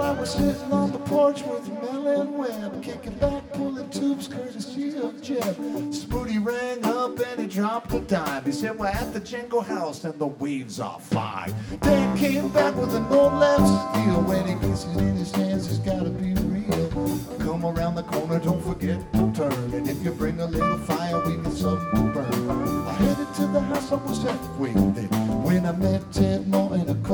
I was sitting on the porch with Mel and Webb, kicking back, pulling tubes courtesy of Jeb. Spooty rang up and he dropped a dime. He said, we're at the Jingle House and the waves are fine. Dan came back with an old left steel. When he gets it in his hands, he's gotta be real. Come around the corner, don't forget to turn. And if you bring a little fire, we can something to burn. I headed to the house, I was halfway there when I met Ted Moore in a car.